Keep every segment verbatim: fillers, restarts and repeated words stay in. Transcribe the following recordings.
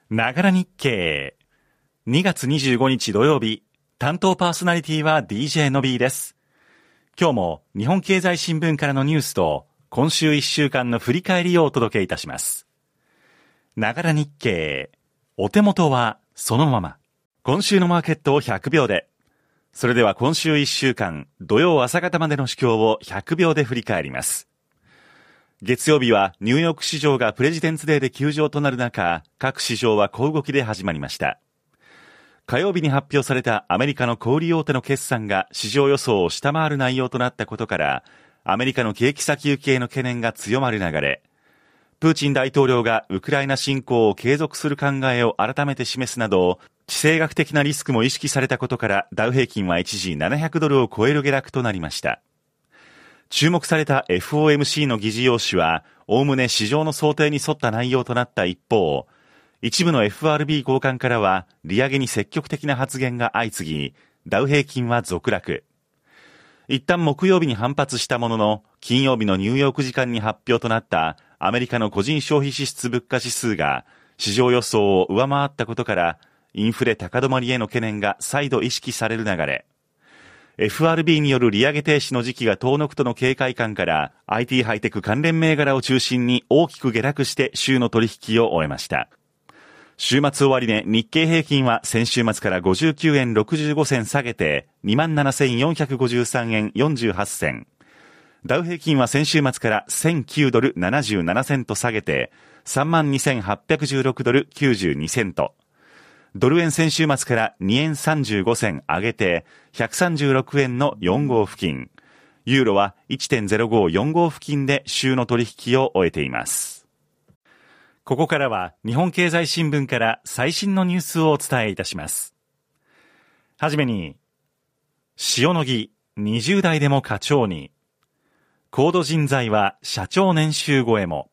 ながら日経。にがつにじゅうごにち土曜日、担当パーソナリティは ディージェー の B です。今日も日本経済新聞からのニュースと今週いっしゅうかんの振り返りをお届けいたします。ながら日経。お手元はそのまま。今週のマーケットをひゃくびょうで。それでは今週いっしゅうかん、土曜朝方までの市況をひゃくびょうで振り返ります。月曜日はニューヨーク市場がプレジデンツデーで休場となる中、各市場は小動きで始まりました。火曜日に発表されたアメリカの小売大手の決算が市場予想を下回る内容となったことから、アメリカの景気先行きへの懸念が強まる流れ、プーチン大統領がウクライナ侵攻を継続する考えを改めて示すなど、地政学的なリスクも意識されたことからダウ平均は一時ななひゃくドルを超える下落となりました。注目された エフオーエムシー の議事要旨は、おおむね市場の想定に沿った内容となった一方、一部の エフアールビー 高官からは、利上げに積極的な発言が相次ぎ、ダウ平均は続落。一旦木曜日に反発したものの、金曜日のニューヨーク時間に発表となったアメリカの個人消費支出物価指数が、市場予想を上回ったことから、インフレ高止まりへの懸念が再度意識される流れ。エフアールビー による利上げ停止の時期が遠のくとの警戒感から アイティー ハイテク関連銘柄を中心に大きく下落して週の取引を終えました。週末終値日経平均は先週末からごじゅうきゅうえんろくじゅうごせん下げて にまんななせんよんひゃくごじゅうさんえんよんじゅうはちせん。ダウ平均は先週末からせんきゅうドルななじゅうななセント下げて さんまんにせんはっぴゃくじゅうろくドルきゅうじゅうにセント。ドル円先週末からにえんさんじゅうごせん上げてひゃくさんじゅうろくえんのよん号付近。ユーロは いってんぜろごよんご 付近で週の取引を終えています。ここからは日本経済新聞から最新のニュースをお伝えいたします。はじめに、塩野義にじゅう代でも課長に。高度人材は社長年収超えも。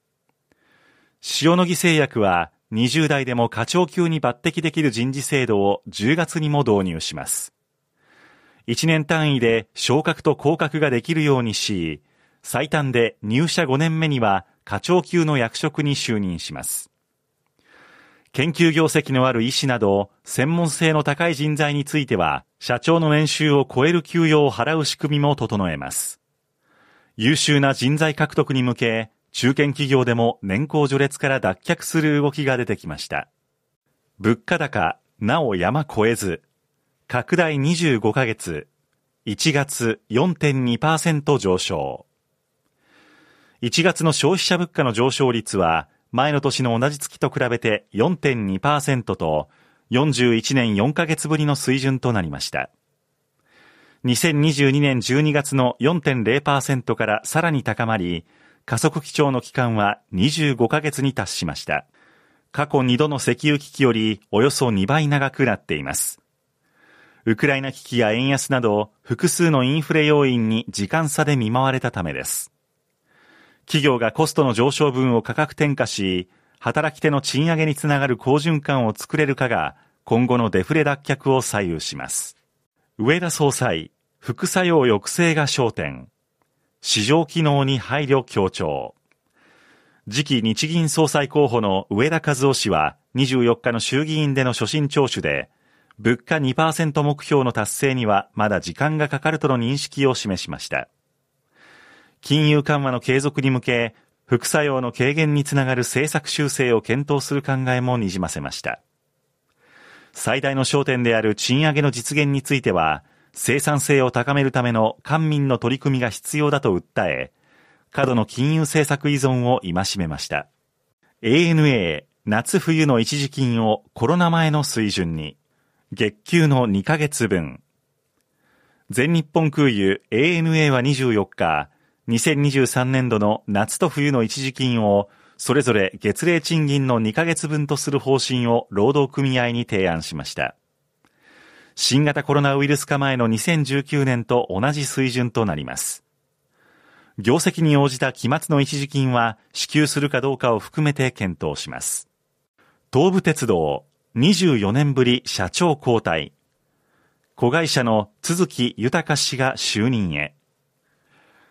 塩野義製薬はにじゅう代でも課長級に抜擢できる人事制度をじゅうがつにも導入します。いちねん単位で昇格と降格ができるようにし、最短で入社ごねんめには課長級の役職に就任します。研究業績のある医師など専門性の高い人材については、社長の年収を超える給与を払う仕組みも整えます。優秀な人材獲得に向け、中堅企業でも年功序列から脱却する動きが出てきました。物価高、なお山越えず。拡大にじゅうごかげつ。いちがつ よんてんにパーセント 上昇。いちがつの消費者物価の上昇率は、前の年の同じ月と比べて よんてんにパーセント と、よんじゅういちねんよんかげつぶりの水準となりました。にせんにじゅうにねんじゅうにがつの よんてんぜろパーセント からさらに高まり、加速基調の期間はにじゅうごかげつに達しました。過去にどの石油危機よりおよそにばい長くなっています。ウクライナ危機や円安など複数のインフレ要因に時間差で見舞われたためです。企業がコストの上昇分を価格転嫁し、働き手の賃上げにつながる好循環を作れるかが今後のデフレ脱却を左右します。植田総裁、副作用抑制が焦点。市場機能に配慮強調。次期日銀総裁候補の植田和男氏はにじゅうよっかの衆議院での所信聴取で、物価 にパーセント 目標の達成にはまだ時間がかかるとの認識を示しました。金融緩和の継続に向け、副作用の軽減につながる政策修正を検討する考えもにじませました。最大の焦点である賃上げの実現については、生産性を高めるための官民の取り組みが必要だと訴え、過度の金融政策依存を戒めました。エーエヌエー、夏冬の一時金をコロナ前の水準に。月給のにかげつぶん。全日本空輸 エーエヌエー はにじゅうよっか、にせんにじゅうさんねんどの夏と冬の一時金をそれぞれ月例賃金のにかげつぶんとする方針を労働組合に提案しました。新型コロナウイルス化前のにせんじゅうきゅうねんと同じ水準となります。業績に応じた期末の一時金は支給するかどうかを含めて検討します。東武鉄道、にじゅうよねんぶり社長交代。子会社の都築豊氏が就任へ。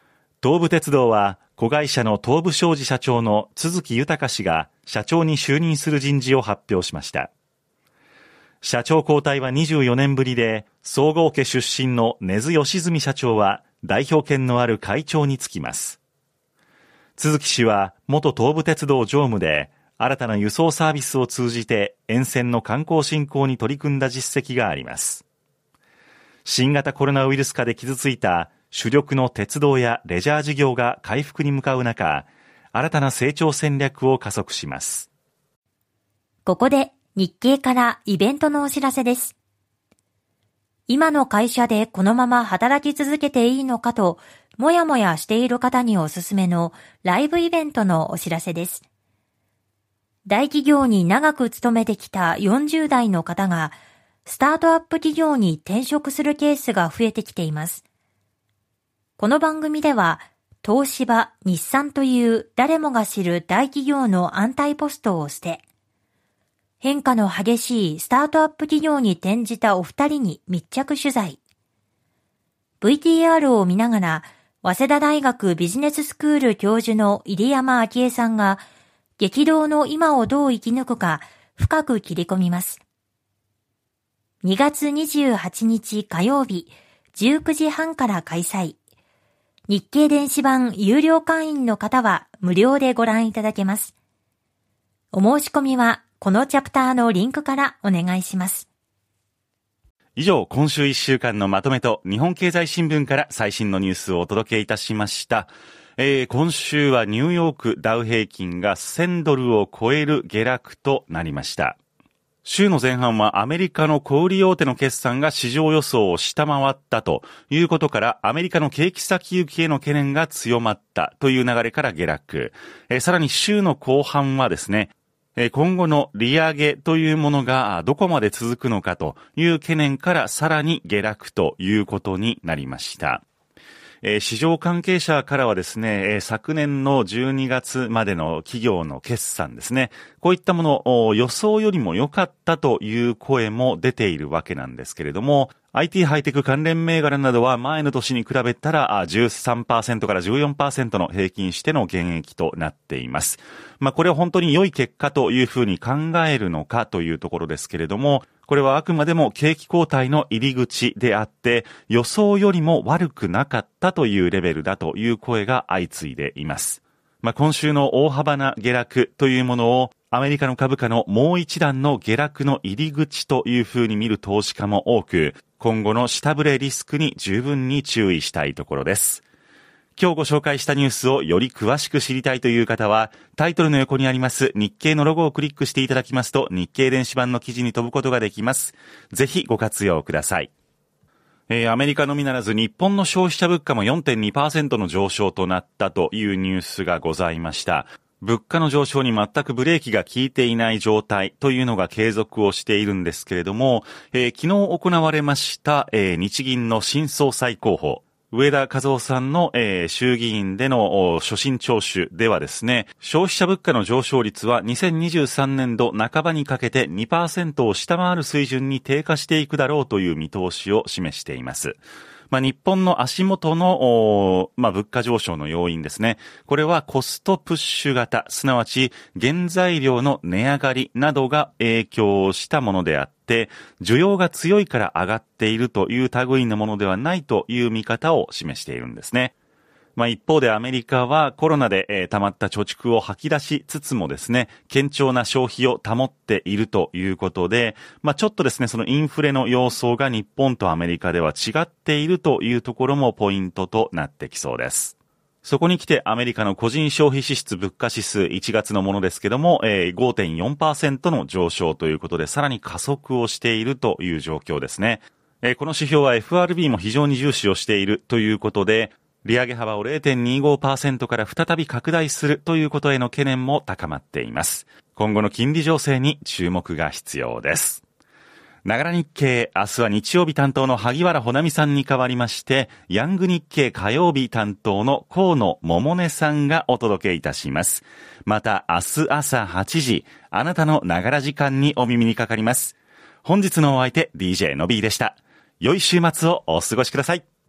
東武鉄道は子会社の東武商事社長の都築豊氏が社長に就任する人事を発表しました。社長交代はにじゅうよねんぶりで、総合家出身の根津義純社長は代表権のある会長に就きます。都築氏は元東武鉄道常務で、新たな輸送サービスを通じて沿線の観光振興に取り組んだ実績があります。新型コロナウイルス禍で傷ついた主力の鉄道やレジャー事業が回復に向かう中、新たな成長戦略を加速します。 ここで日経からイベントのお知らせです。今の会社でこのまま働き続けていいのかと、もやもやしている方におすすめのライブイベントのお知らせです。大企業に長く勤めてきたよんじゅう代の方が、スタートアップ企業に転職するケースが増えてきています。この番組では、東芝、日産という誰もが知る大企業の安泰ポストを捨て、変化の激しいスタートアップ企業に転じたお二人に密着取材。ブイティーアール を見ながら、早稲田大学ビジネススクール教授の入山昭恵さんが、激動の今をどう生き抜くか深く切り込みます。にがつにじゅうはちにち火曜日じゅうくじはんから開催。日経電子版有料会員の方は無料でご覧いただけます。お申し込みはこのチャプターのリンクからお願いします。 以上、今週いっしゅうかんのまとめと日本経済新聞から最新のニュースをお届けいたしました。えー、今週はニューヨークダウ平均がせんドルを超える下落となりました。週の前半はアメリカの小売大手の決算が市場予想を下回ったということから、アメリカの景気先行きへの懸念が強まったという流れから下落。えー、さらに週の後半はですね、えー、今後の利上げというものがどこまで続くのかという懸念からさらに下落ということになりました。えー、市場関係者からはですね、えー、昨年のじゅうにがつまでの企業の決算ですね、こういったもの予想よりも良かったという声も出ているわけなんですけれども、アイティー ハイテク関連銘柄などは前の年に比べたら じゅうさんパーセント から じゅうよんパーセント の平均しての減益となっています。まあこれは本当に良い結果というふうに考えるのかというところですけれども、これはあくまでも景気後退の入り口であって、予想よりも悪くなかったというレベルだという声が相次いでいます。まあ、今週の大幅な下落というものをアメリカの株価のもう一段の下落の入り口というふうに見る投資家も多く、今後の下振れリスクに十分に注意したいところです。今日ご紹介したニュースをより詳しく知りたいという方は、タイトルの横にあります日経のロゴをクリックしていただきますと、日経電子版の記事に飛ぶことができます。ぜひご活用ください。えー、アメリカのみならず日本の消費者物価も よんてんにパーセント の上昇となったというニュースがございました。物価の上昇に全くブレーキが効いていない状態というのが継続をしているんですけれども、えー、昨日行われました、えー、日銀の新総裁候補、上田和夫さんの、えー、衆議院での所信聴取ではですね、消費者物価の上昇率はにせんにじゅうさんねんど半ばにかけて にパーセント を下回る水準に低下していくだろうという見通しを示しています。まあ、日本の足元の、まあ、物価上昇の要因ですね。これはコストプッシュ型、すなわち原材料の値上がりなどが影響したものであって、需要が強いから上がっているという類のものではないという見方を示しているんですね。まあ一方でアメリカはコロナで、えー、溜まった貯蓄を吐き出しつつもですね、堅調な消費を保っているということで、まあちょっとですね、そのインフレの様相が日本とアメリカでは違っているというところもポイントとなってきそうです。そこに来てアメリカの個人消費支出物価指数いちがつのものですけども、えー、ごてんよんパーセント の上昇ということでさらに加速をしているという状況ですね。えー、この指標は エフアールビー も非常に重視をしているということで、利上げ幅を ゼロてんにごパーセント から再び拡大するということへの懸念も高まっています。今後の金利情勢に注目が必要です。ながら日経、明日は日曜日担当の萩原穂波さんに代わりまして、ヤング日経火曜日担当の河野桃音さんがお届けいたします。また明日朝はちじ、あなたのながら時間にお耳にかかります。本日のお相手、ディージェー のびーでした。良い週末をお過ごしください。